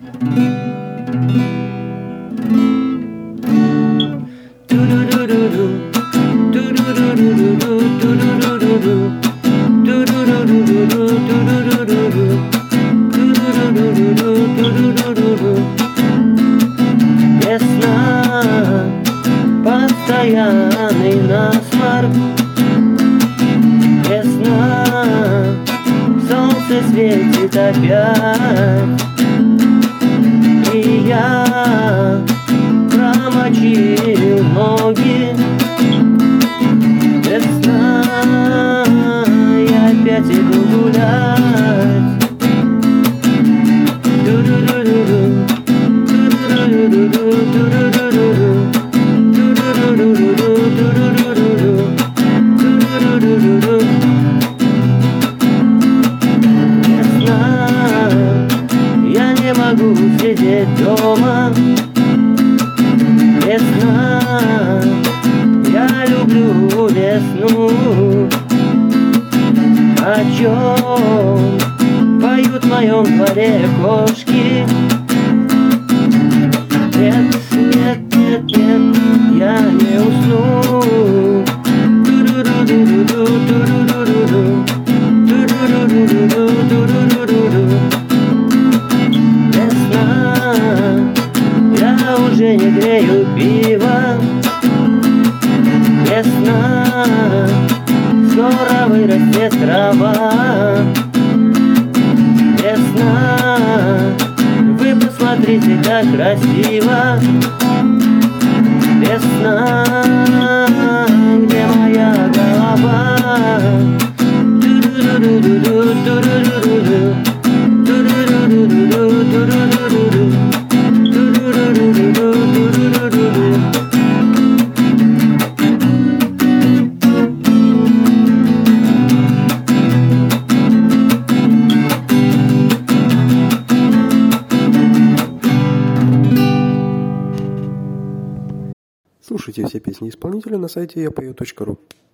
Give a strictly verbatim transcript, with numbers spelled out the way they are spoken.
Весна, постоянный насморк. Весна, солнце светит опять, и я промочил ноги. Весна, я опять иду гулять. Весна, я не могу сидеть дома. Весна, я люблю весну. О чем поют в моем дворе кошки? Нет, нет, нет, нет, я не усну. Весна, я уже не грею пиво. Весна, скоро вырастет трава. Весна, вы посмотрите, как красиво. Весна, где моя голова? Слушайте все песни исполнителя на сайте я пою точка ру.